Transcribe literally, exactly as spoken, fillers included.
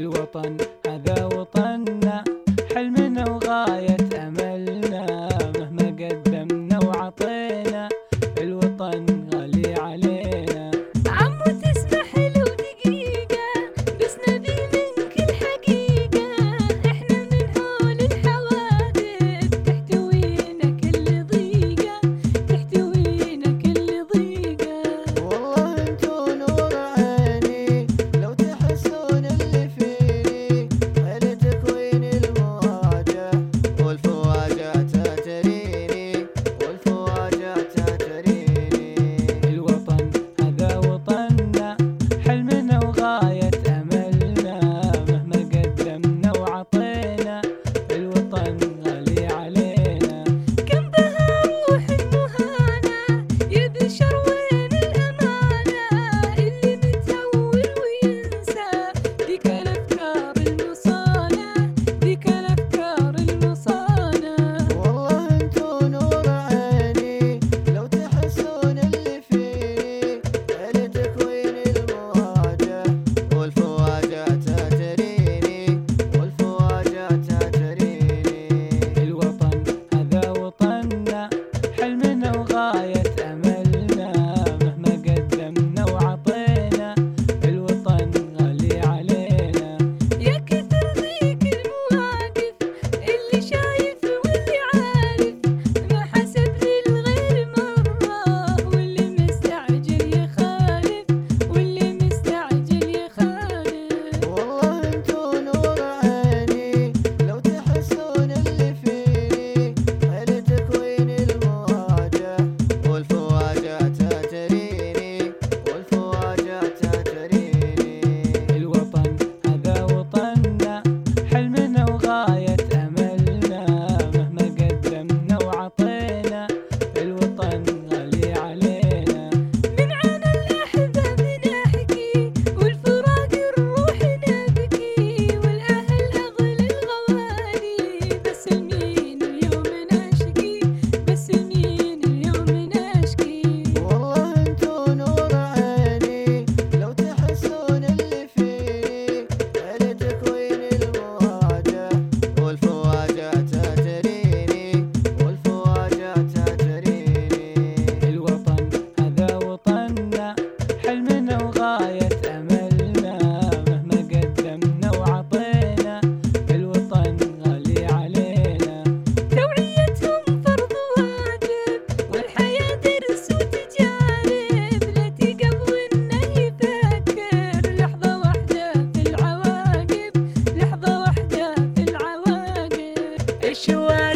الوطن هذا وطننا، حلمنا وغاية أملنا، مهما قدمنا وعطينا الوطن غالي علينا. عمو تسمح لو دقيقة بس نبي منك الحقيقة، احنا من هول الحوادث تحتوينا كل ضيقة، تحتوينا كل ضيقة. والله انتو نور عيني لو تحسون اللي فيني، هل تكوين المواجع والفواجع تتريني، والفواجع تتريني. الوطن هذا وطننا، حلمنا وغاية أملنا، مهما قدمنا وعطينا الوطن غالي علينا. كم بها روح المهانة يبشر وين الأمانة، اللي متهور وينسى ذيك الأفكار المصانة، ذيك الأفكار المصانة. والله انتو نور عيني لو تحسون اللي فيني، هل تكوين المواجع والفواجع تتريني، والفواجع تتريني. الوطن هذا وطننا، حلمنا وغاية أملنا، مهما قدمنا وعطينا الوطن غالي علينا. يا كثر ذيك المواقف اللي شايف واللي عارف، ما حسب للغير مرة، واللي مستعجل يخالف، واللي مستعجل يخالف. والله انتو نور عيني لو تحسون اللي فيني، هل تكوين المواجع والفواجع تتريني، والفواجع تتريني. الوطن هذا وطننا، حلمنا وغاية أملنا، مهما قدمنا وعطينا الوطن غالي علينا. من عنا الأحباب نحكي والفراق الروح نبكي، والأهل أغلى الغوالي، بس لمين اليوم نشكي، بس لمين اليوم نشكي. والله انتو نور عيني لو تحسون اللي فيني، هل تكوين المواجع والفواجع تتريني، والفواجع تتريني. الوطن هذا وطننا، حلمنا وغاية أملنا، مهما قدمنا وعطينا الوطن غالي علينا. توعيتهم فرض واجب والحياة درس وتجارب، لا تقبل انه يفكر لحظة واحدة في العواقب، لحظة واحدة في العواقب. الشوارع